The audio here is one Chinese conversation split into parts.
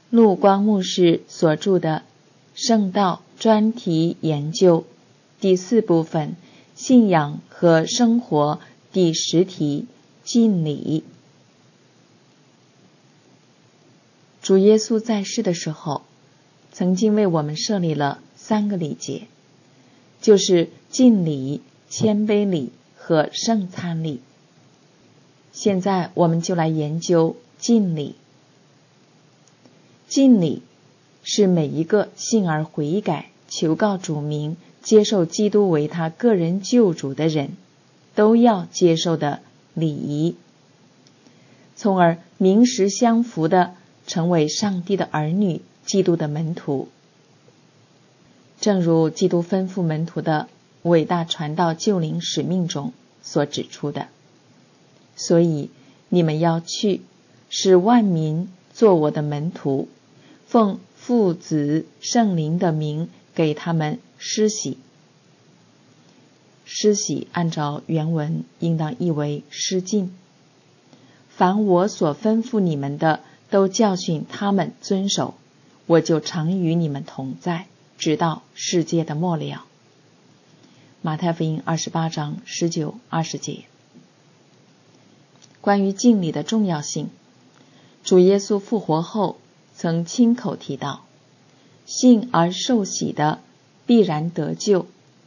陆光牧师所著的圣道专题研究第4部分，信仰和生活第10题，敬礼。主耶稣在世的时候，曾经为我们设立了3个礼节，就是敬礼、谦卑礼和圣餐礼。现在我们就来研究敬礼。敬礼是每一个信而悔改、求告主名、接受基督为他个人救主的人都要接受的礼仪，从而名实相符地成为上帝的儿女、基督的门徒。正如基督吩咐门徒的伟大传道救灵使命中所指出的，所以你们要去，使万民做我的门徒，奉父子圣灵的名给他们施洗。施洗按照原文应当译为施浸。凡我所吩咐你们的，都教训他们遵守，我就常与你们同在，直到世界的末了。马太福音28章19、20节。关于敬礼的重要性，主耶稣复活后曾亲口提到，信而受洗的必然得救。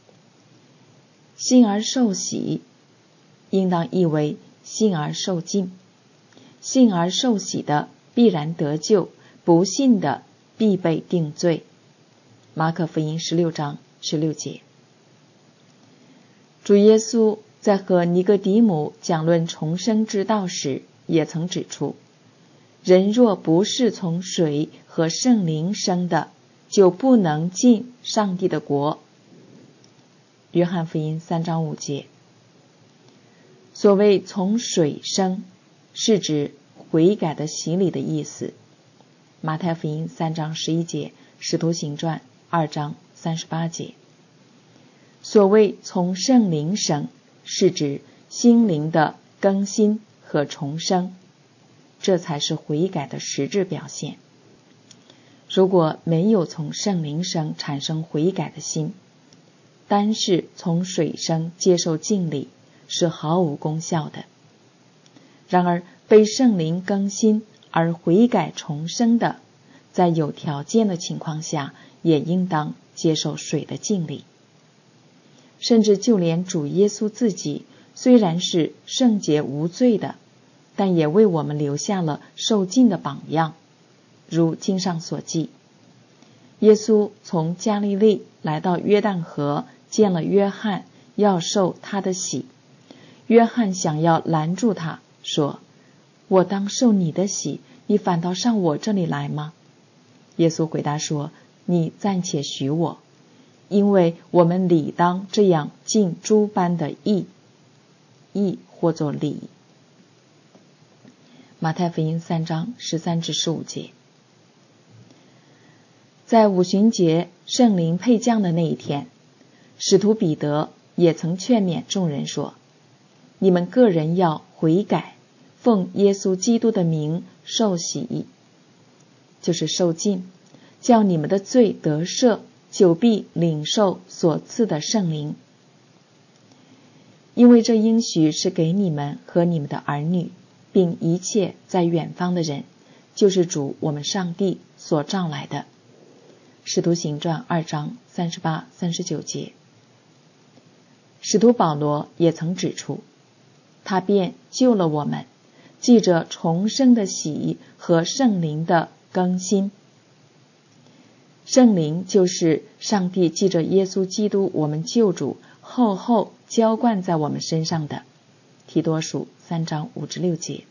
信而受洗应当译为信而受浸。信而受洗的必然得救，不信的必被定罪。马可福音16章16节。主耶稣在和尼哥底母讲论重生之道时，也曾指出，人若不是从水和圣灵生的，就不能进上帝的国。约翰福音3章5节。所谓从水生，是指悔改的洗礼的意思。马太福音3章11节，使徒行传2章38节。所谓从圣灵生，是指心灵的更新和重生，这才是悔改的实质表现。如果没有从圣灵生产生悔改的心，单是从水生接受敬礼是毫无功效的。然而被圣灵更新而悔改重生的，在有条件的情况下也应当接受水的敬礼。甚至就连主耶稣自己虽然是圣洁无罪的，但也为我们留下了受浸的榜样。如经上所记，耶稣从加利利来到约旦河，见了约翰，要受他的洗。约翰想要拦住他，说，我当受你的洗，你反倒上我这里来吗？耶稣回答说，你暂且许我，因为我们理当这样尽诸般的义，义或作礼。马太福音3章13至15节。在五旬节圣灵配降的那一天，使徒彼得也曾劝勉众人说，你们个人要悔改，奉耶稣基督的名受洗，就是受浸，叫你们的罪得赦，就必领受所赐的圣灵。因为这应许是给你们和你们的儿女，并一切在远方的人，就是主我们上帝所召来的。使徒行传2章38、39节。使徒保罗也曾指出，他便救了我们，记着重生的洗和圣灵的更新。圣灵就是上帝记着耶稣基督我们救主厚厚浇灌在我们身上的。提多书3章5至6节。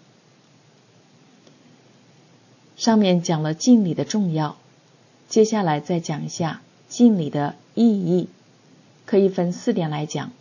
上面讲了敬礼的重要，接下来再讲一下敬礼的意义，可以分4点来讲。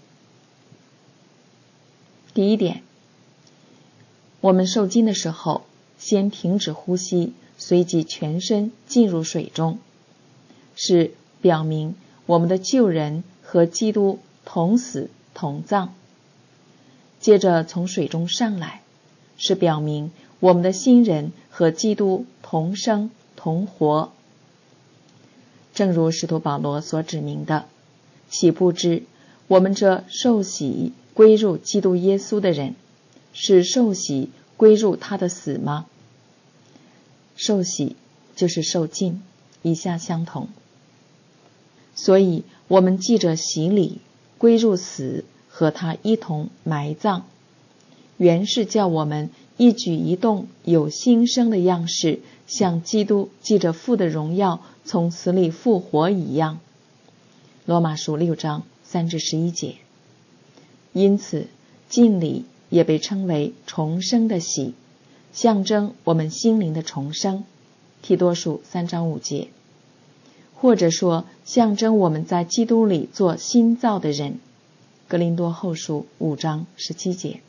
第一点，我们受浸的时候，先停止呼吸，随即全身进入水中，是表明我们的救人和基督同死同葬。接着从水中上来，是表明我们的新人和基督同生同活。正如使徒保罗所指明的，岂不知我们这受洗归入基督耶稣的人，是受洗归入他的死吗？受洗就是受浸，以下相同。所以我们记着洗礼归入死，和他一同埋葬，原是叫我们一举一动有新生的样式，像基督记着父的荣耀从死里复活一样。罗马书6章3至11节。因此浸礼也被称为重生的洗，象征我们心灵的重生，提多书3章5节，或者说象征我们在基督里做新造的人，哥林多后书5章17节。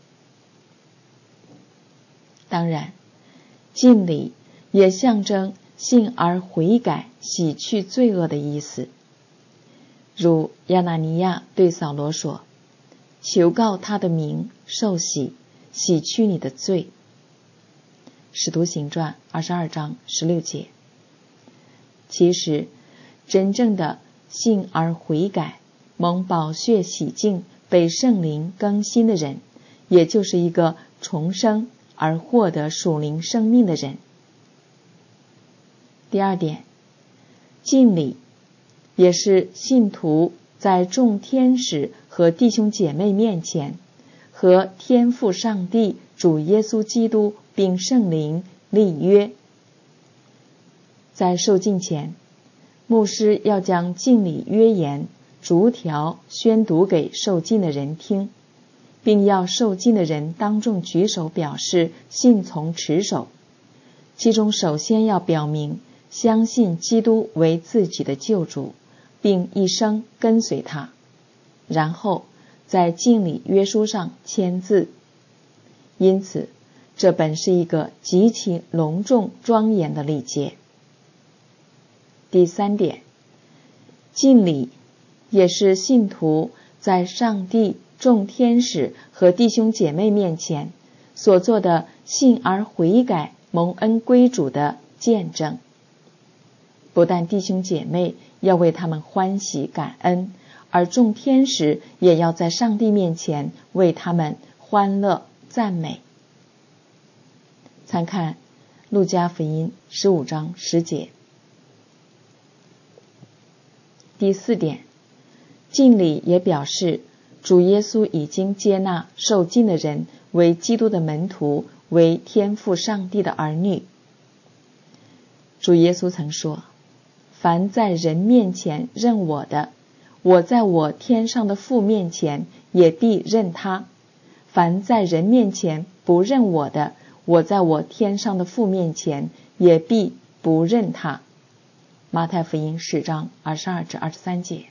当然，浸礼也象征信而悔改，洗去罪恶的意思。如亚拿尼亚对扫罗说，求告他的名，受洗，洗去你的罪。使徒行传22章16节。其实真正的信而悔改，蒙宝血洗净，被圣灵更新的人，也就是一个重生而获得属灵生命的人。第二点，浸礼也是信徒在众天使和弟兄姐妹面前，和天父上帝、主耶稣基督并圣灵立约。在受浸前，牧师要将浸礼约言逐条宣读给受浸的人听，并要受浸的人当众举手表示信从持守。其中首先要表明相信基督为自己的救主，并一生跟随他，然后在浸礼约书上签字。因此这本是一个极其隆重庄严的礼节。第三点，浸礼也是信徒在上帝、众天使和弟兄姐妹面前所做的信而悔改、蒙恩归主的见证。不但弟兄姐妹要为他们欢喜感恩，而众天使也要在上帝面前为他们欢乐赞美。参看路加福音15章10节。第四点，浸礼也表示主耶稣已经接纳受浸的人为基督的门徒，为天父上帝的儿女。主耶稣曾说，凡在人面前认我的，我在我天上的父面前也必认他；凡在人面前不认我的，我在我天上的父面前也必不认他。马太福音10章22至23节。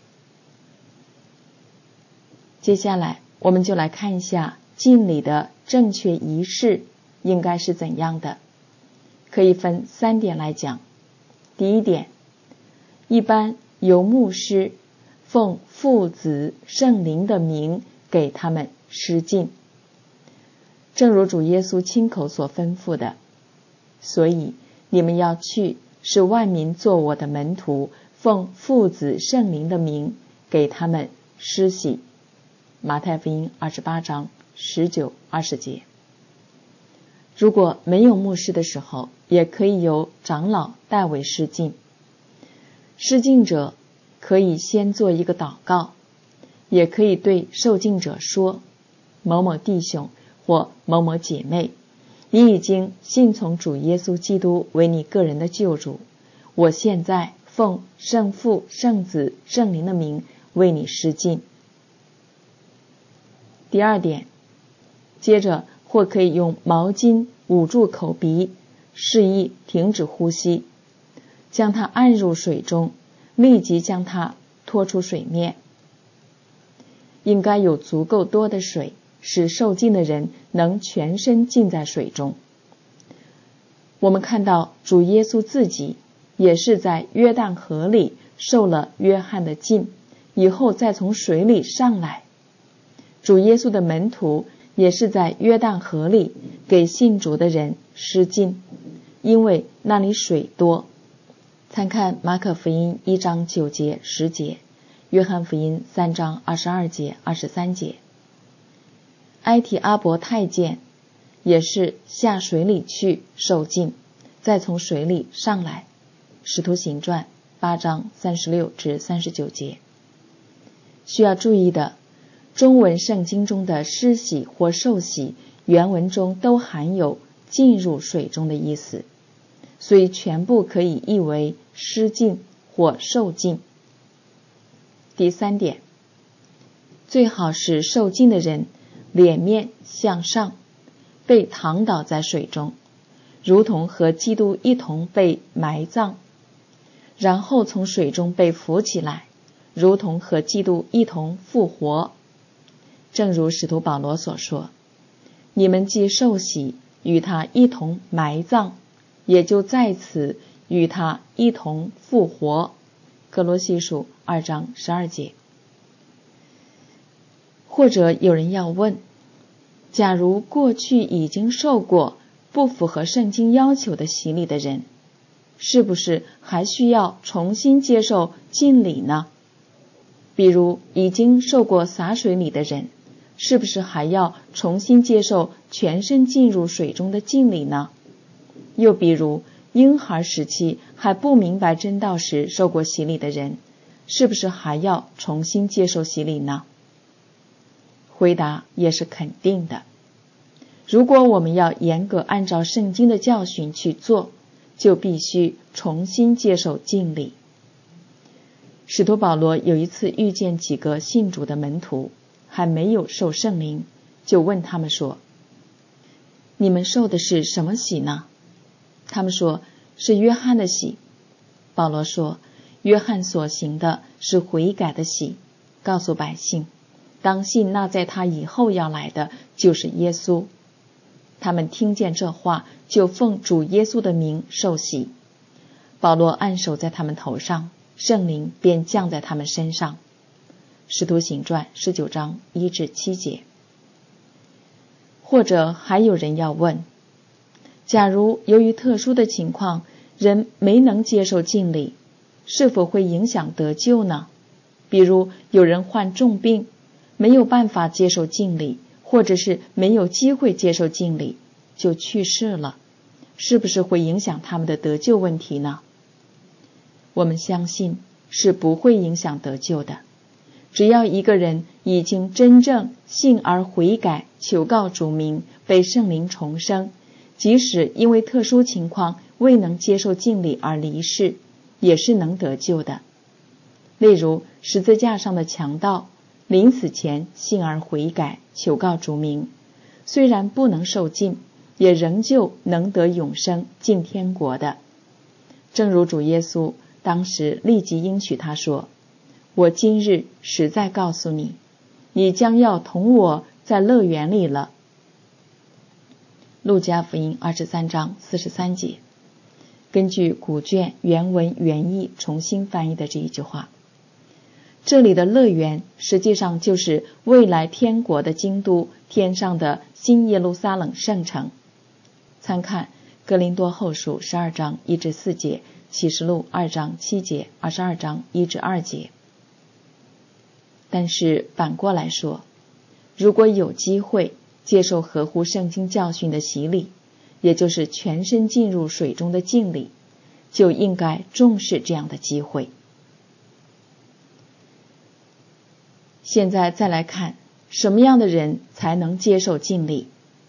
接下来我们就来看一下浸礼的正确仪式应该是怎样的，可以分3点来讲。第一点，一般由牧师奉父子圣灵的名给他们施浸，正如主耶稣亲口所吩咐的，所以你们要去，使万民做我的门徒，奉父子圣灵的名给他们施洗。马太福音28章19、20节。如果没有牧师的时候，也可以由长老代为施浸。施浸者可以先做一个祷告，也可以对受浸者说，某某弟兄或某某姐妹，你已经信从主耶稣基督为你个人的救主，我现在奉圣父、圣子、圣灵的名为你施浸。第二点，接着或可以用毛巾捂住口鼻，示意停止呼吸，将它按入水中，立即将它拖出水面。应该有足够多的水，使受浸的人能全身浸在水中。我们看到主耶稣自己也是在约旦河里受了约翰的浸，以后再从水里上来。主耶稣的门徒也是在约旦河里给信主的人施浸，因为那里水多， 参看马可福音1章9节10节，约翰福音3章22节23节。埃提阿伯太监也是下水里去受浸，再从水里上来，使徒行传8章36至39节。需要注意的，中文圣经中的施洗或受洗，原文中都含有进入水中的意思，所以全部可以译为施浸或受浸。第3点，最好是受浸的人脸面向上，被躺倒在水中，如同和基督一同被埋葬，然后从水中被扶起来，如同和基督一同复活。正如使徒保罗所说，你们既受洗，与他一同埋葬，也就在此与他一同复活。哥罗西书2章12节。或者有人要问，假如过去已经受过不符合圣经要求的洗礼的人，是不是还需要重新接受浸礼呢？比如已经受过洒水礼的人，是不是还要重新接受全身浸入水中的浸礼呢？又比如婴孩时期还不明白真道时受过洗礼的人，是不是还要重新接受洗礼呢？回答也是肯定的。如果我们要严格按照圣经的教训去做，就必须重新接受浸礼。使徒保罗有一次遇见几个信主的门徒，还没有受圣灵，就问他们说，你们受的是什么洗呢？他们说，是约翰的洗。保罗说，约翰所行的是悔改的洗，告诉百姓，当信那在他以后要来的就是耶稣。他们听见这话，就奉主耶稣的名受洗。保罗按手在他们头上，圣灵便降在他们身上。使徒行传19章1至7节。或者还有人要问，假如由于特殊的情况，人没能接受浸礼，是否会影响得救呢？比如有人患重病，没有办法接受浸礼，或者是没有机会接受浸礼，就去世了，是不是会影响他们的得救问题呢？我们相信是不会影响得救的。只要一个人已经真正信而悔改，求告主名，被圣灵重生，即使因为特殊情况未能接受浸礼而离世，也是能得救的。例如十字架上的强盗，临死前信而悔改，求告主名，虽然不能受浸，也仍旧能得永生，进天国的。正如主耶稣当时立即应许他说，我今日实在告诉你，你将要同我在乐园里了。路加福音23章43节。根据古卷原文原意重新翻译的这一句话，这里的乐园实际上就是未来天国的京都，天上的新耶路撒冷圣城。参看哥林多后书12章1至4节，启示录2章7节，22章1至2节。但是反过来说，如果有机会接受合乎圣经教训的洗礼，也就是全身浸入水中的浸礼，就应该重视这样的机会。现在再来看，什么样的人才能接受浸礼？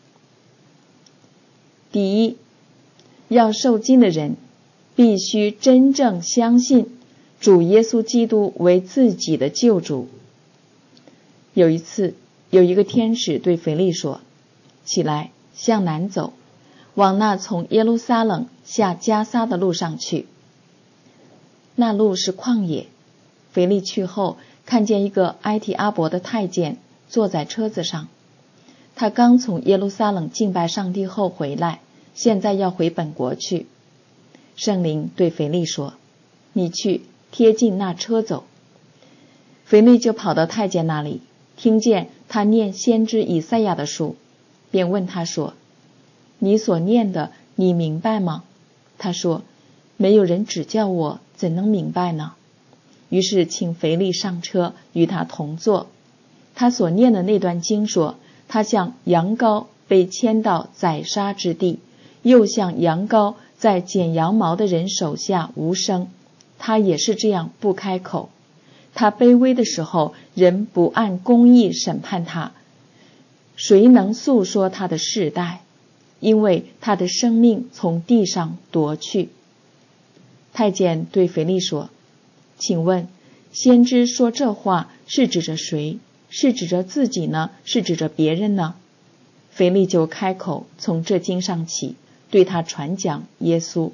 第一，要受浸的人必须真正相信主耶稣基督为自己的救主。有一次，有一个天使对腓力说，起来，向南走，往那从耶路撒冷下迦撒的路上去。那路是旷野。腓力去后，看见一个埃提阿伯的太监坐在车子上，他刚从耶路撒冷敬拜上帝后回来，现在要回本国去。圣灵对腓力说，你去贴近那车走。腓力就跑到太监那里，听见他念先知以赛亚的书，便问他说，你所念的你明白吗？他说， 没有人指教我，怎能明白呢？于是请腓力上车，与他同坐。他所念的那段经说，他像羊羔被牵到宰杀之地，又像羊羔在剪羊毛的人手下无声，他也是这样不开口。他卑微的时候，人不按公义审判他，谁能诉说他的世代？因为他的生命从地上夺去。太监对腓力说，请问先知说这话是指着谁？是指着自己呢？是指着别人呢？腓力就开口，从这经上起，对他传讲耶稣。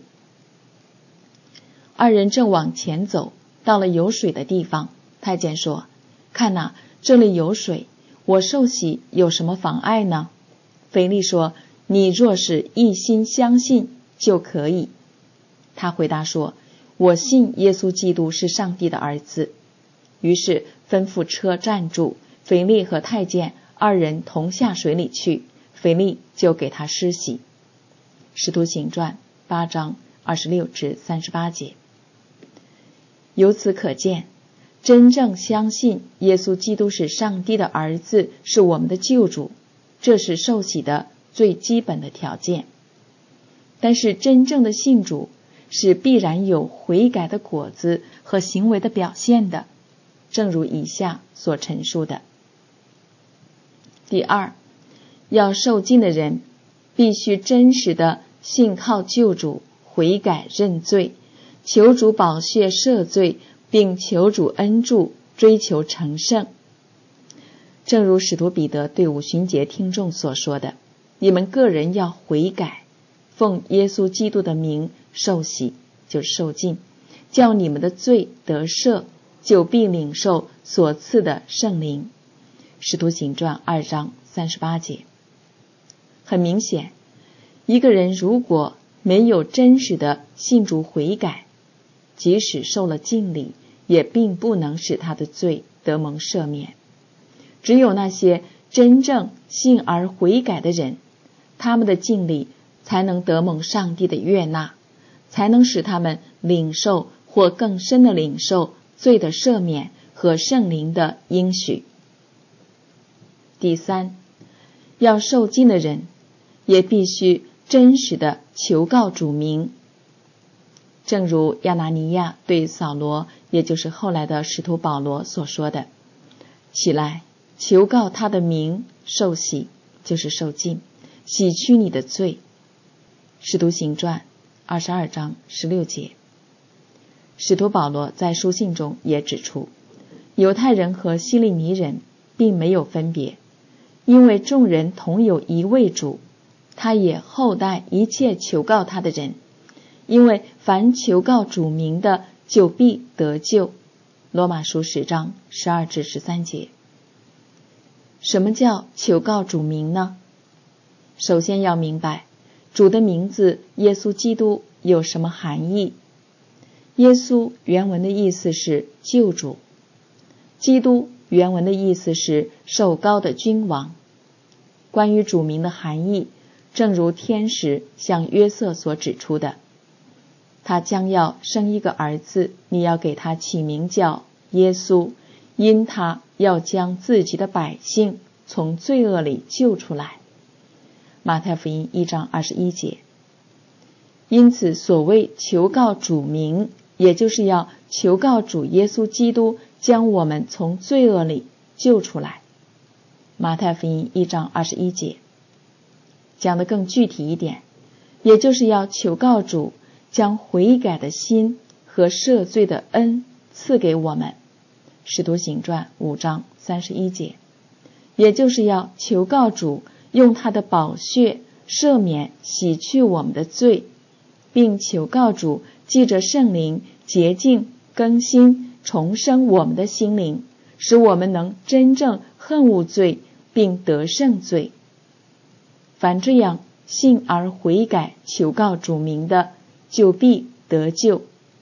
二人正往前走，到了有水的地方，太监说，看哪，这里有水，我受洗有什么妨碍呢？腓力说，你若是一心相信就可以。他回答说，我信耶稣基督是上帝的儿子。于是吩咐车站住，腓力和太监二人同下水里去，腓力就给他施洗。使徒行传8章26至38节。由此可见，真正相信耶稣基督是上帝的儿子，是我们的救主，这是受洗的最基本的条件。但是真正的信主是必然有悔改的果子和行为的表现的，正如以下所陈述的。第二，要受浸的人必须真实的信靠救主，悔改认罪，求主宝血赦罪，并求主恩助，追求成圣。正如使徒彼得对五旬节听众所说的，你们个人要悔改，奉耶稣基督的名受洗，就是受浸，叫你们的罪得赦，就必领受所赐的圣灵。使徒行传2章38节。很明显，一个人如果没有真实的信主悔改，即使受了浸礼，也并不能使他的罪得蒙赦免。只有那些真正信而悔改的人，他们的浸礼才能得蒙上帝的悦纳，才能使他们领受或更深的领受罪的赦免和圣灵的应许。第三，要受浸的人也必须真实的求告主名。正如亚拿尼亚对扫罗，也就是后来的使徒保罗所说的，起来求告他的名，受洗，就是受浸，洗去你的罪。使徒行传22章16节。使徒保罗在书信中也指出，犹太人和希利尼人并没有分别，因为众人同有一位主，他也厚待一切求告他的人，因为凡求告主名的，就必得救。罗马书10章12至13节。什么叫求告主名呢？首先要明白主的名字耶稣基督有什么含义。耶稣原文的意思是救主，基督原文的意思是受膏的君王。关于主名的含义，正如天使向约瑟所指出的，他将要生一个儿子，你要给他起名叫耶稣，因他要将自己的百姓从罪恶里救出来。马太福音1章21节。因此所谓求告主名，也就是要求告主耶稣基督将我们从罪恶里救出来。马太福音1章21节。讲得更具体一点，也就是要求告主将悔改的心和赦罪的恩赐给我们。使徒行传5章31节。也就是要求告主用他的宝血赦免洗去我们的罪，并求告主借着圣灵洁净更新重生我们的心灵，使我们能真正恨恶罪并得胜罪。凡这样信而悔改求告主名的，就必得救。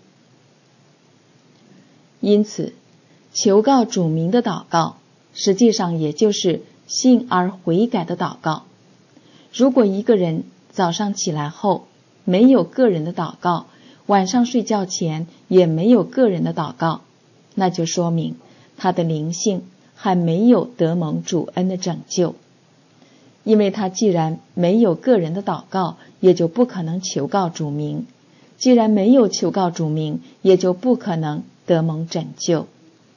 因此求告主名的祷告实际上也就是信而悔改的祷告。如果一个人早上起来后没有个人的祷告， 晚上睡觉前也没有个人的祷告，那就说明他的灵性还没有得蒙主恩的拯救。因为他既然没有个人的祷告，也就不可能求告主名，既然没有求告主名，也就不可能得蒙拯救。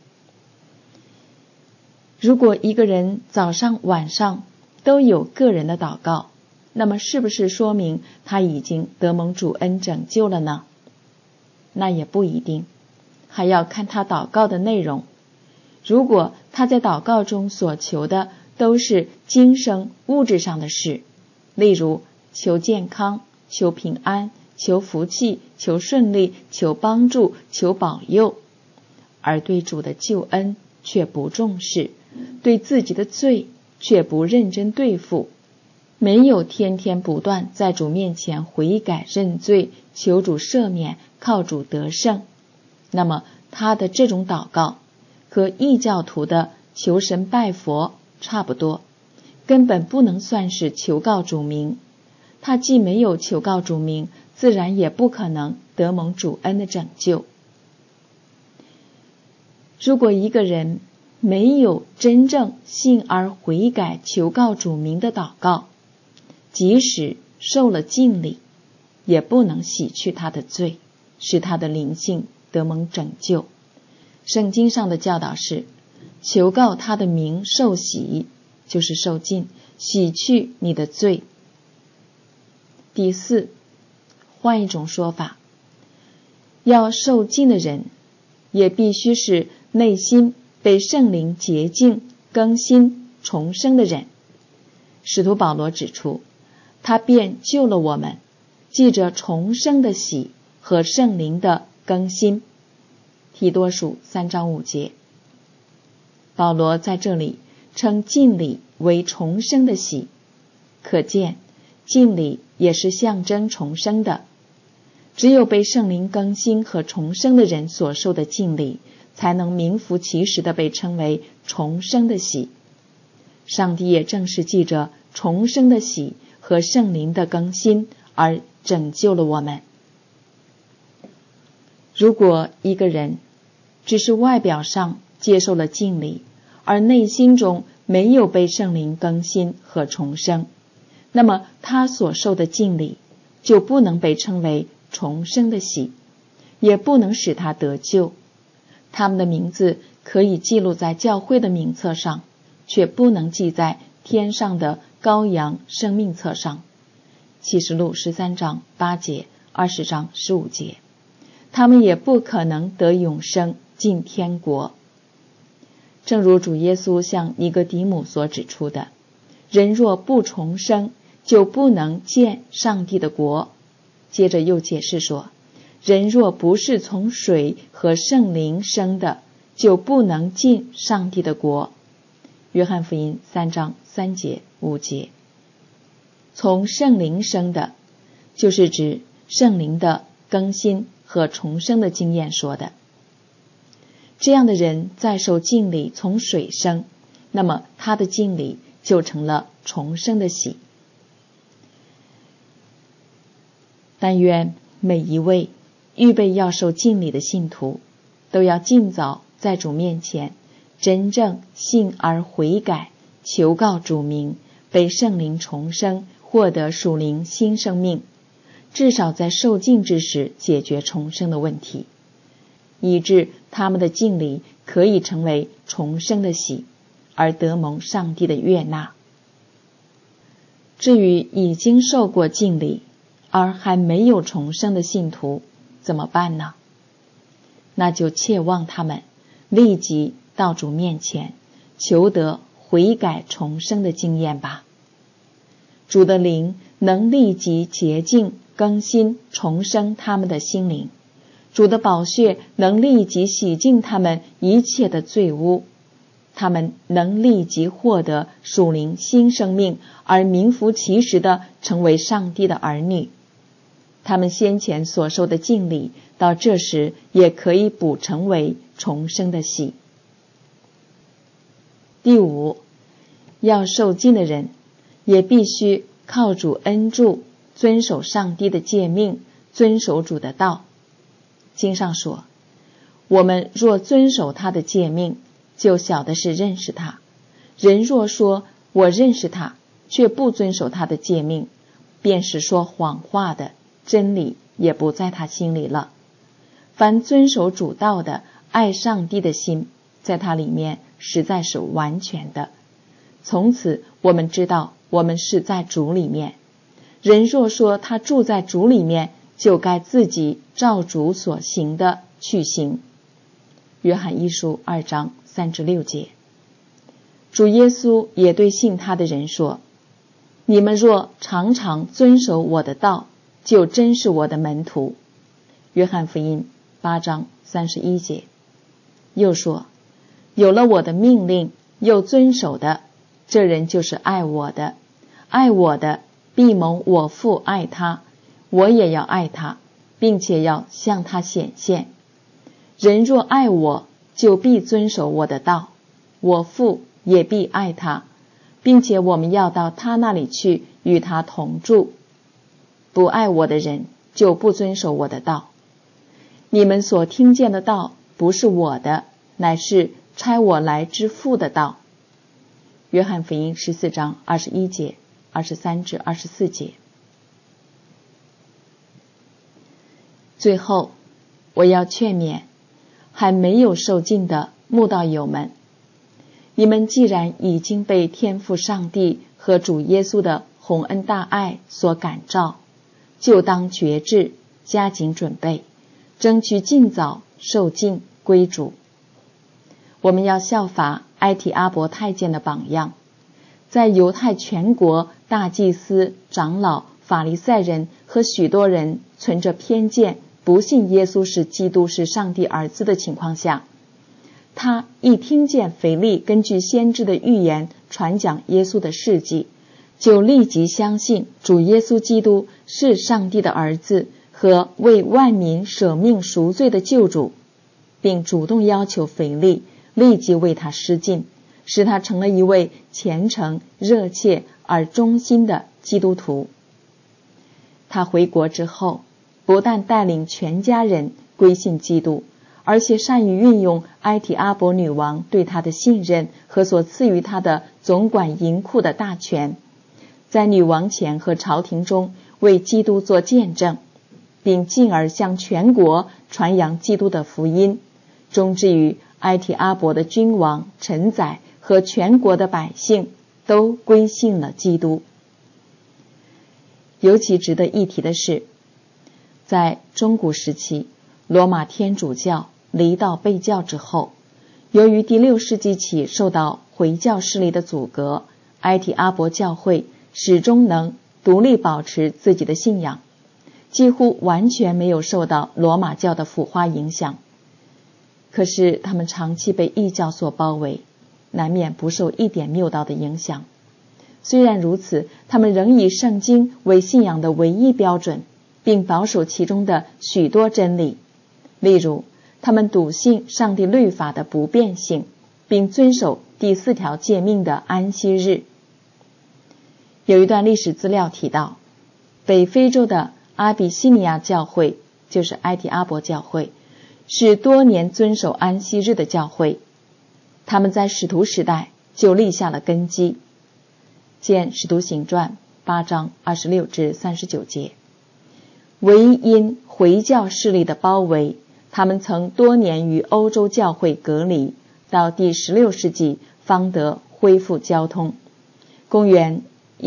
如果一个人早上晚上都有个人的祷告，那么是不是说明他已经得蒙主恩拯救了呢？那也不一定，还要看他祷告的内容。如果他在祷告中所求的都是今生物质上的事，例如求健康、求平安、求福气、求顺利、求帮助、求保佑，而对主的救恩却不重视，对自己的罪却不认真对付，没有天天不断在主面前悔改认罪，求主赦免，靠主得胜，那么他的这种祷告和异教徒的求神拜佛差不多，根本不能算是求告主名。他既没有求告主名，自然也不可能得蒙主恩的拯救。如果一个人没有真正信而悔改求告主名的祷告，即使受了浸礼，也不能洗去他的罪，使他的灵性得蒙拯救。圣经上的教导是，求告他的名受洗，就是受浸，洗去你的罪。第四，换一种说法，要受浸的人也必须是内心被圣灵洁净、更新、重生的人。使徒保罗指出，他便救了我们，记着重生的喜和圣灵的更新。提多书3章5节。保罗在这里称浸礼为重生的喜，可见浸礼也是象征重生的。只有被圣灵更新和重生的人所受的浸礼，才能名副其实地被称为重生的喜。上帝也正是记着重生的喜和圣灵的更新而拯救了我们。如果一个人只是外表上接受了浸礼，而内心中没有被圣灵更新和重生，那么他所受的浸礼就不能被称为重生的喜，也不能使他得救。他们的名字可以记录在教会的名册上，却不能记在天上的羔羊生命册上。启示录13章8节、20章15节。他们也不可能得永生进天国。正如主耶稣向尼哥底母所指出的，人若不重生，就不能见上帝的国。接着又解释说，人若不是从水和圣灵生的，就不能进上帝的国。约翰福音3章3节、5节。从圣灵生的，就是指圣灵的更新和重生的经验说的。这样的人再受浸礼从水生，那么他的浸礼就成了重生的喜。但愿每一位预备要受浸礼的信徒，都要尽早在主面前真正信而悔改，求告主名，被圣灵重生，获得属灵新生命，至少在受浸之时解决重生的问题，以致他们的浸礼可以成为重生的喜，而得蒙上帝的悦纳。至于已经受过浸礼而还没有重生的信徒怎么办呢？那就切望他们立即到主面前，求得悔改重生的经验吧。主的灵能立即洁净、更新、重生他们的心灵，主的宝血能立即洗净他们一切的罪污，他们能立即获得属灵新生命，而名副其实地成为上帝的儿女。他们先前所受的浸礼，到这时也可以补成为重生的喜。第五，要受浸的人也必须靠主恩助，遵守上帝的诫命，遵守主的道， 经上说，我们若遵守他的诫命，就晓得是认识他。人若说我认识他，却不遵守他的诫命，便是说谎话的，真理也不在他心里了。凡遵守主道的，爱上帝的心，在他里面实在是完全的。从此我们知道我们是在主里面。人若说他住在主里面，就该自己照主所行的去行。约翰一书2章3至6节。主耶稣也对信他的人说，你们若常常遵守我的道，就真是我的门徒。约翰福音8章31节。又说，有了我的命令又遵守的，这人就是爱我的。爱我的，必蒙我父爱他，我也要爱他，并且要向他显现。人若爱我，就必遵守我的道，我父也必爱他，并且我们要到他那里去，与他同住。不爱我的人，就不遵守我的道。你们所听见的道，不是我的，乃是差我来之父的道。约翰福音14章21节、23至24节。最后，我要劝勉还没有受浸的慕道友们，你们既然已经被天父上帝和主耶稣的宏恩大爱所感召，就当决志，加紧准备，争取尽早受浸归主。我们要效法埃提阿伯太监的榜样，在犹太全国大祭司、长老、法利赛人和许多人存着偏见，不信耶稣是基督，是上帝儿子的情况下，他一听见腓力根据先知的预言传讲耶稣的事迹，就立即相信主耶稣基督是上帝的儿子和为万民舍命赎罪的救主，并主动要求腓力立即为他施浸，使他成了一位虔诚、热切而忠心的基督徒。他回国之后，不但带领全家人归信基督，而且善于运用埃提阿伯女王对他的信任和所赐予他的总管银库的大权，在女王前和朝廷中为基督做见证，并进而向全国传扬基督的福音，终至于埃提阿伯的君王、臣宰和全国的百姓都归信了基督。尤其值得一提的是，在中古时期，罗马天主教离道背教之后，由于第6世纪起受到回教势力的阻隔，埃提阿伯教会始终能独立保持自己的信仰，几乎完全没有受到罗马教的腐化影响。可是他们长期被异教所包围，难免不受一点谬道的影响。虽然如此，他们仍以圣经为信仰的唯一标准，并保守其中的许多真理。例如，他们笃信上帝律法的不变性，并遵守第4条诫命的安息日。有一段历史资料提到，北非洲的阿比西尼亚教会，就是埃提阿伯教会，是多年遵守安息日的教会。他们在使徒时代就立下了根基，见使徒行传8章26至39节。唯因回教势力的包围，他们曾多年与欧洲教会隔离，到第16世纪方得恢复交通。公元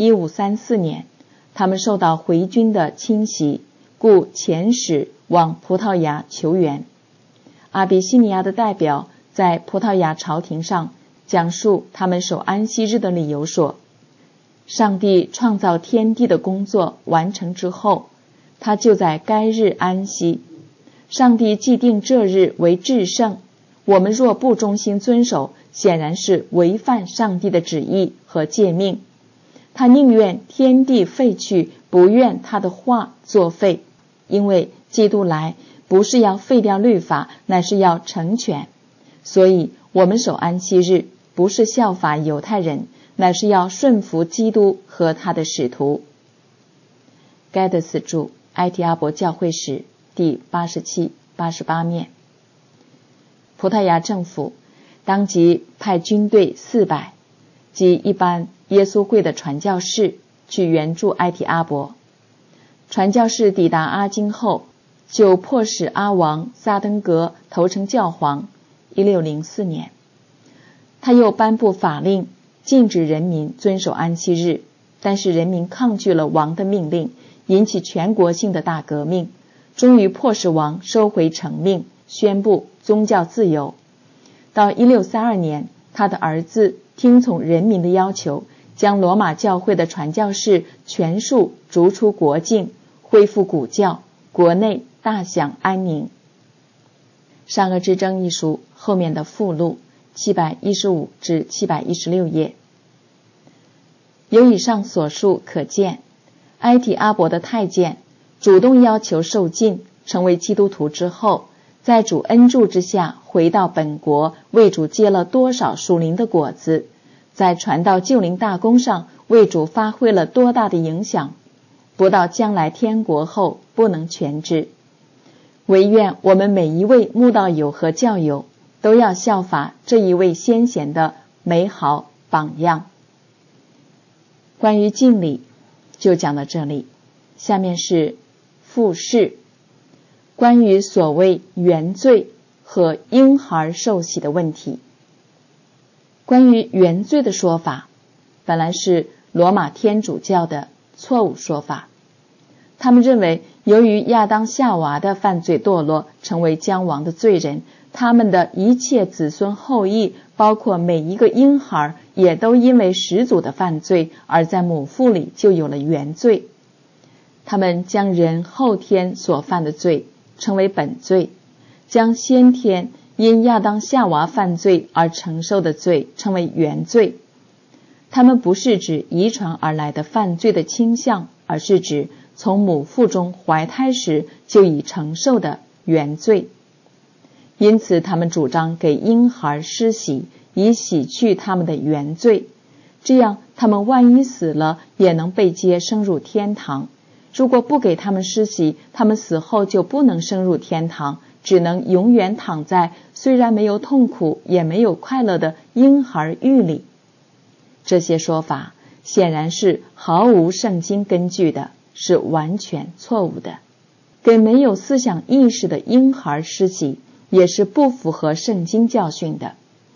1534年，他们受到回军的侵袭，故遣使往葡萄牙求援。阿比西尼亚的代表在葡萄牙朝廷上讲述他们守安息日的理由说，上帝创造天地的工作完成之后，他就在该日安息。上帝既定这日为至圣，我们若不忠心遵守，显然是违反上帝的旨意和诫命。他宁愿天地废去，不愿他的话作废，因为基督来不是要废掉律法，乃是要成全。所以我们守安息日，不是效法犹太人，乃是要顺服基督和他的使徒。盖德斯著《埃提阿伯教会史》第87、 88面。葡萄牙政府当即派军队400及一般耶稣会的传教士去援助埃提阿伯。传教士抵达阿金后，就迫使阿王萨登格投诚教皇。1604年，他又颁布法令，禁止人民遵守安息日，但是人民抗拒了王的命令，引起全国性的大革命，终于迫使王收回成命，宣布宗教自由。到1632年，他的儿子听从人民的要求，将罗马教会的传教士全数逐出国境，恢复古教，国内大享安宁。《善恶之争》一书后面的附录715至716页。由以上所述可见，埃提阿伯的太监主动要求受浸，成为基督徒之后，在主恩助之下回到本国，为主结了多少属灵的果子，在传道救灵大功上为主发挥了多大的影响，不到将来天国后不能全知。唯愿我们每一位慕道友和教友都要效法这一位先贤的美好榜样。关于敬礼就讲到这里，下面是复试，关于所谓原罪和婴孩受洗的问题。关于原罪的说法，本来是罗马天主教的错误说法。他们认为，由于亚当夏娃的犯罪堕落，成为将亡的罪人，他们的一切子孙后裔，包括每一个婴孩，也都因为始祖的犯罪而在母腹里就有了原罪。他们将人后天所犯的罪称为本罪，将先天因亚当夏娃犯罪而承受的罪称为原罪。他们不是指遗传而来的犯罪的倾向，而是指从母腹中怀胎时就已承受的原罪。因此他们主张给婴孩施洗，以洗去他们的原罪，这样他们万一死了也能被接升入天堂。如果不给他们施洗，他们死后就不能升入天堂，只能永远躺在虽然没有痛苦也没有快乐的婴孩狱里。这些说法显然是毫无圣经根据的，是完全错误的。给没有思想意识的婴孩施洗也是不符合圣经教训的。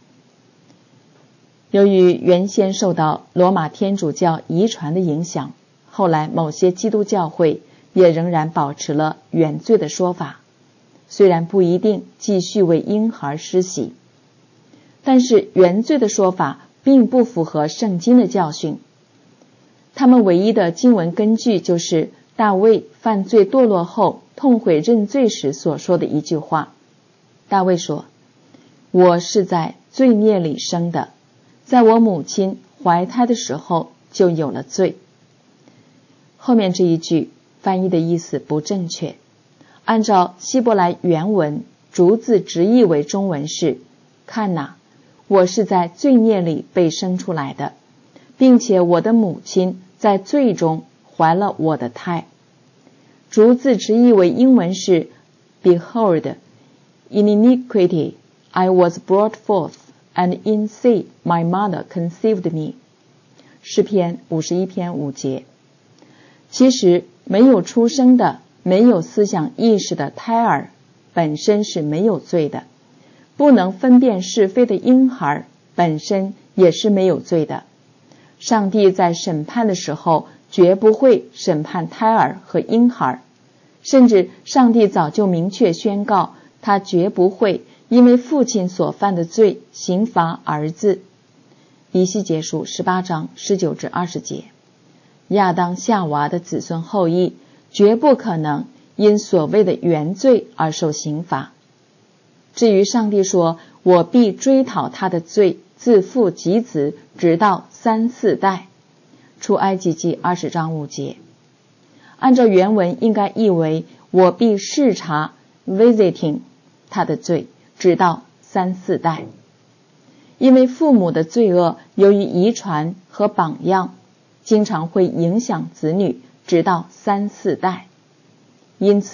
由于原先受到罗马天主教遗传的影响，后来某些基督教会也仍然保持了原罪的说法，虽然不一定继续为婴孩施洗，但是原罪的说法并不符合圣经的教训。他们唯一的经文根据就是大卫犯罪堕落后痛悔认罪时所说的一句话。大卫说：“我是在罪孽里生的，在我母亲怀胎的时候就有了罪。”后面这一句翻译的意思不正确，按照希伯来原文逐字直译为中文是：看哪，我是在罪孽里被生出来的，并且我的母亲在罪中怀了我的胎。逐字直译为英文是 Behold, in iniquity I was brought forth, and in sin my mother conceived me. 诗篇51篇5节。其实没有出生的、没有思想意识的胎儿本身是没有罪的，不能分辨是非的婴孩本身也是没有罪的。上帝在审判的时候绝不会审判胎儿和婴孩，甚至上帝早就明确宣告，他绝不会因为父亲所犯的罪刑罚儿子。以西结书18章19至20节。亚当夏娃的子孙后裔绝不可能因所谓的原罪而受刑罚。至于上帝说，我必追讨他的罪，自父及子，直到3、4代，出埃及记20章5节。按照原文应该译为，我必视察 visiting 他的罪，直到3、4代。因为父母的罪恶由于遗传和榜样经常会影响子女，直到3、4代。因此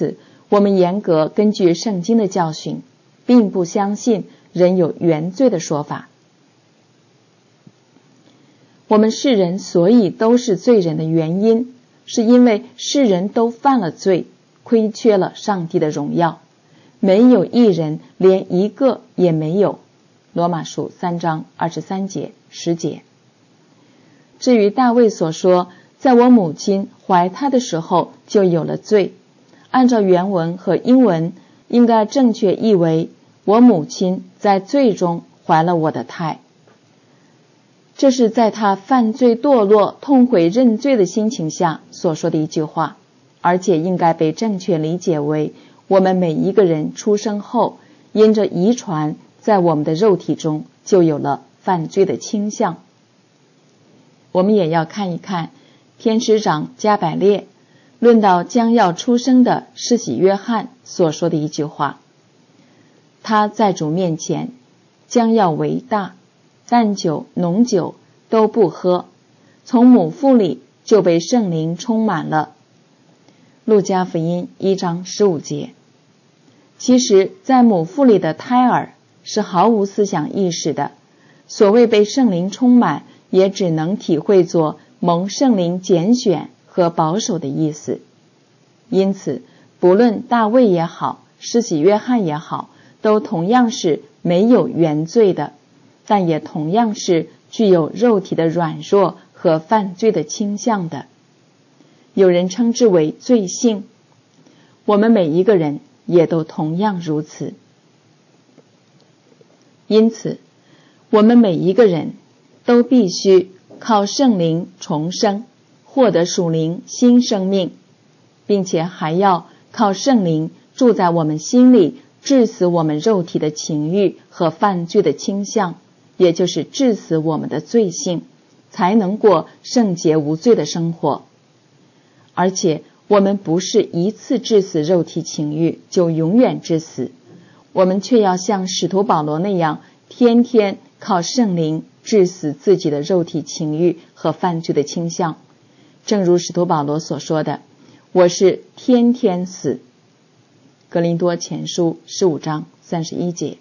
我们严格根据圣经的教训，并不相信人有原罪的说法。我们世人所以都是罪人的原因，是因为世人都犯了罪，亏缺了上帝的荣耀，没有一人，连一个也没有。罗马书3章23节、10节。至于大卫所说，在我母亲怀他的时候就有了罪，按照原文和英文应该正确译为，我母亲在罪中怀了我的胎。这是在他犯罪堕落、痛悔认罪的心情下所说的一句话，而且应该被正确理解为，我们每一个人出生后，因着遗传，在我们的肉体中就有了犯罪的倾向。我们也要看一看天使长加百列论到将要出生的施洗约翰所说的一句话，他在主面前将要为大，淡酒浓酒都不喝，从母腹里就被圣灵充满了。路加福音1章15节。其实在母腹里的胎儿是毫无思想意识的，所谓被圣灵充满，也只能体会作蒙圣灵拣选和保守的意思。因此不论大卫也好，施洗约翰也好，都同样是没有原罪的，但也同样是具有肉体的软弱和犯罪的倾向的。有人称之为罪性，我们每一个人也都同样如此。因此我们每一个人都必须靠圣灵重生，获得属灵新生命，并且还要靠圣灵住在我们心里，治死我们肉体的情欲和犯罪的倾向，也就是治死我们的罪性，才能过圣洁无罪的生活。而且我们不是一次治死肉体情欲就永远治死，我们却要像使徒保罗那样，天天靠圣灵治死自己的肉体情欲和犯罪的倾向。正如使徒保罗所说的，我是天天死。哥林多前书15章31节。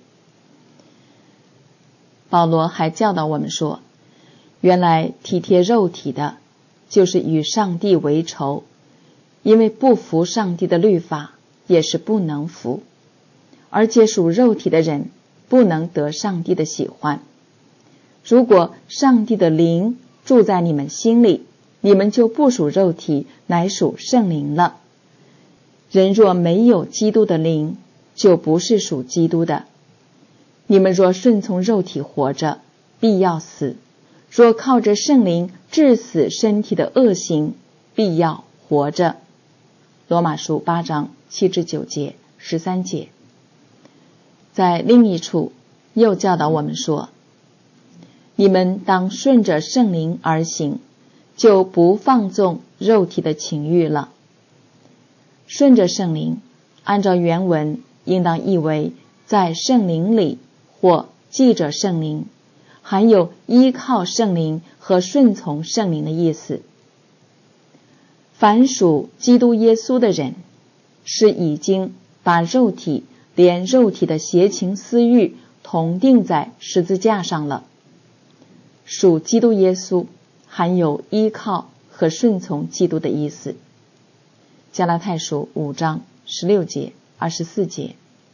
保罗还教导我们说，原来体贴肉体的，就是与上帝为仇，因为不服上帝的律法，也是不能服，而且属肉体的人不能得上帝的喜欢。如果上帝的灵住在你们心里，你们就不属肉体，乃属圣灵了。人若没有基督的灵，就不是属基督的。你们若顺从肉体活着，必要死；若靠着圣灵治死身体的恶行，必要活着。罗马书8章7至9节、13节。在另一处又教导我们说，你们当顺着圣灵而行，就不放纵肉体的情欲了。顺着圣灵，按照原文应当译为在圣灵里或记着圣灵，含有依靠圣灵和顺从圣灵的意思。凡属基督耶稣的人，是已经把肉体连肉体的邪情私欲同钉在十字架上了。属基督耶稣含有依靠和顺从基督的意思。加拉太书5章16节、24节。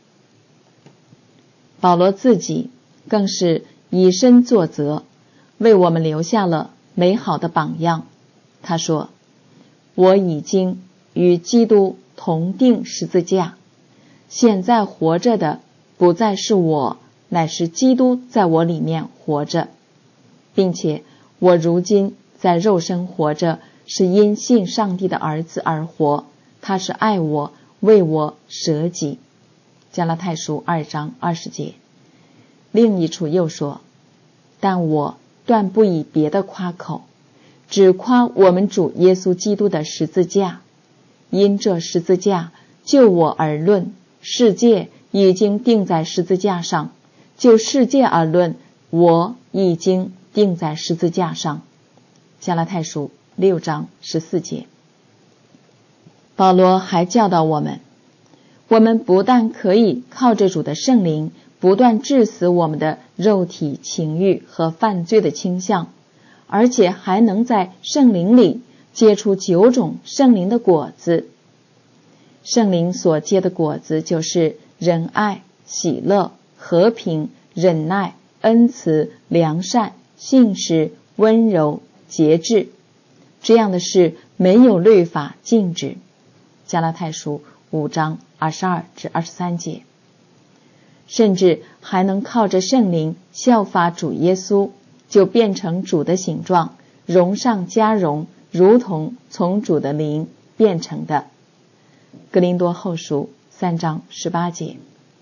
保罗自己更是以身作则，为我们留下了美好的榜样。他说，我已经与基督同钉十字架，现在活着的不再是我，乃是基督在我里面活着，并且我如今在肉身活着，是因信上帝的儿子而活，他是爱我，为我舍己。加拉太书2章20节。另一处又说，但我断不以别的夸口，只夸我们主耶稣基督的十字架。因这十字架，就我而论，世界已经钉在十字架上；就世界而论，我已经钉在十字架上。加拉太书6章14节。保罗还教导我们， 我们不但可以靠着主的圣灵不断治死我们的肉体情欲和犯罪的倾向，而且还能在圣灵里结出9种圣灵的果子。圣灵所结的果子就是仁爱、喜乐、和平、忍耐、恩慈、良善、信实、温柔、节制。这样的事没有律法禁止。加拉太书5章22至23节。甚至还能靠着圣灵效法主耶稣，就变成主的形状，荣上加荣，如同从主的灵变成的。哥林多后书3章18节。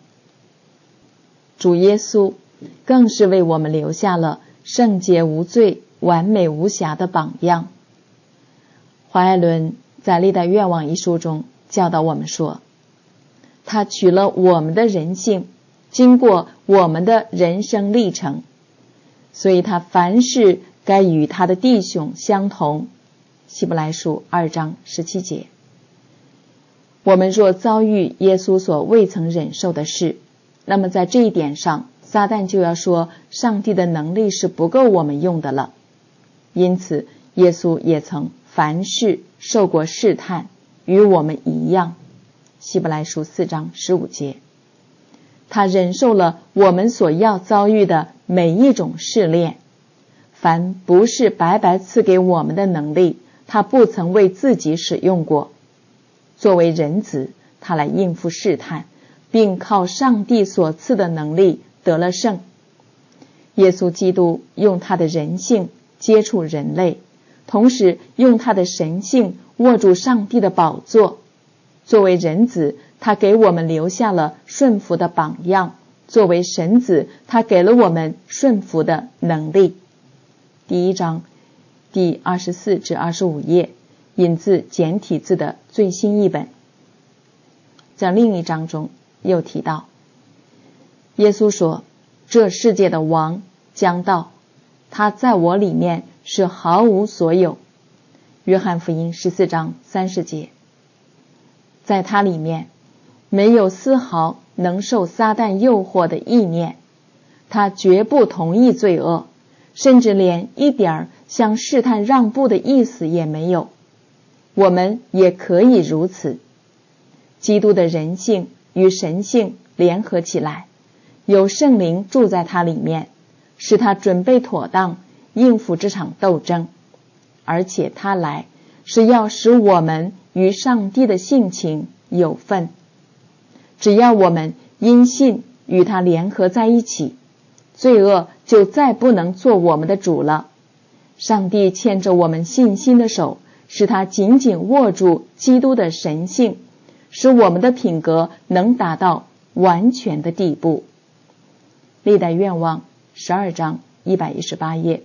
主耶稣更是为我们留下了圣洁无罪、完美无瑕的榜样。华爱伦在历代愿望一书中教导我们说，他取了我们的人性，经过我们的人生历程，所以他凡事该与他的弟兄相同。希伯来书2章17节。我们若遭遇耶稣所未曾忍受的事，那么在这一点上，撒旦就要说上帝的能力是不够我们用的了。因此耶稣也曾凡事受过试探，与我们一样。希伯来书4章15节。他忍受了我们所要遭遇的每一种试炼，凡不是白白赐给我们的能力，他不曾为自己使用过。作为人子，他来应付试探，并靠上帝所赐的能力得了胜。耶稣基督用他的人性接触人类，同时用他的神性握住上帝的宝座。作为人子，他给我们留下了顺服的榜样；作为神子，他给了我们顺服的能力。第1章第24至25页，引自简体字的最新译本。在另一章中又提到，耶稣说，这世界的王将到，他在我里面是毫无所有。约翰福音14章30节。在他里面没有丝毫能受撒旦诱惑的意念，他绝不同意罪恶，甚至连一点向试探让步的意思也没有。我们也可以如此。基督的人性与神性联合起来，有圣灵住在他里面，使他准备妥当应付这场斗争。而且他来是要使我们与上帝的性情有份。只要我们因信与他联合在一起，罪恶就再不能做我们的主了。上帝牵着我们信心的手，使他紧紧握住基督的神性，使我们的品格能达到完全的地步。历代愿望12章118页。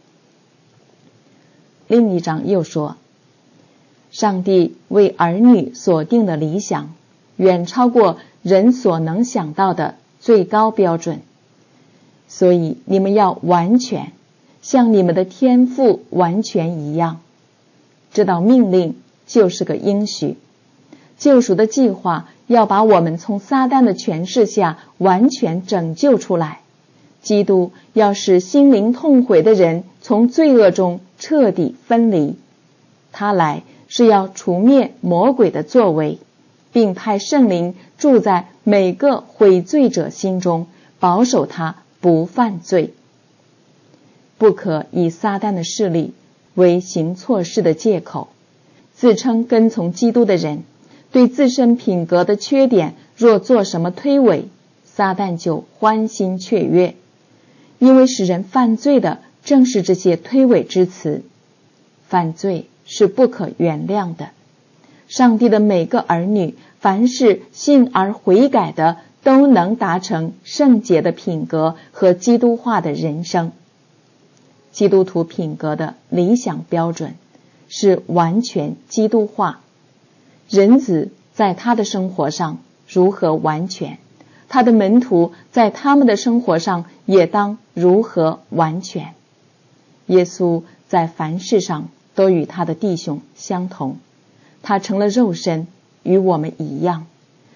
另一章又说，上帝为儿女所定的理想远超过人所能想到的最高标准，所以你们要完全，像你们的天父完全一样。这道命令就是个应许。救赎的计划要把我们从撒旦的权势下完全拯救出来。基督要使心灵痛悔的人从罪恶中彻底分离。他来是要除灭魔鬼的作为，并派圣灵住在每个悔罪者心中，保守他不犯罪。不可以撒旦的势力为行错事的借口。自称跟从基督的人，对自身品格的缺点若做什么推诿，撒旦就欢欣雀跃，因为使人犯罪的正是这些推诿之词。犯罪是不可原谅的。上帝的每个儿女，凡是信而悔改的，都能达成圣洁的品格和基督化的人生。基督徒品格的理想标准是完全基督化。人子在他的生活上如何完全，他的门徒在他们的生活上也当如何完全。耶稣在凡事上都与他的弟兄相同，他成了肉身，与我们一样。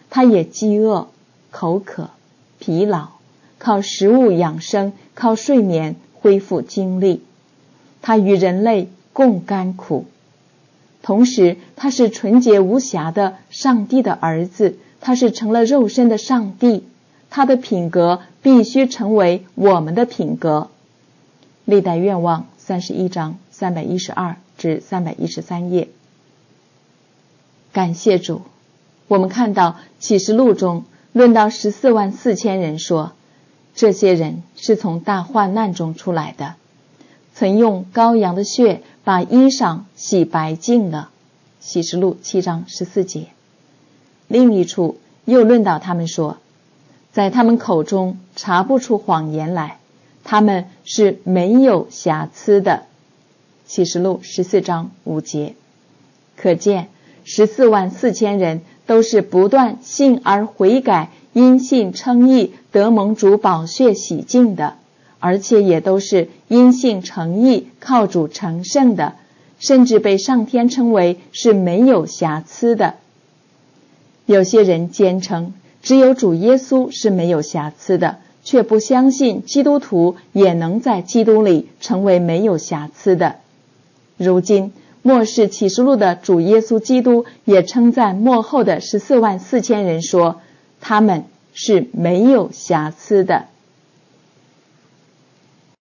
他也饥饿、口渴、疲劳，靠食物养生，靠睡眠恢复精力。他与人类共甘苦，同时他是纯洁无瑕的上帝的儿子，他是成了肉身的上帝，他的品格必须成为我们的品格。历代愿望31章312至313页。感谢主，我们看到启示录中论到144000人说，这些人是从大患难中出来的，曾用羔羊的血把衣裳洗白净了。启示录7章14节。另一处又论到他们说，在他们口中查不出谎言来，他们是没有瑕疵的。启示录14章5节。可见144000人都是不断信而悔改，因信称义，得蒙主宝血洗净的，而且也都是因信成义，靠主成圣的，甚至被上天称为是没有瑕疵的。有些人坚称只有主耶稣是没有瑕疵的，却不相信基督徒也能在基督里成为没有瑕疵的。如今末世启示录的主耶稣基督也称赞末后的144000人说，他们是没有瑕疵的。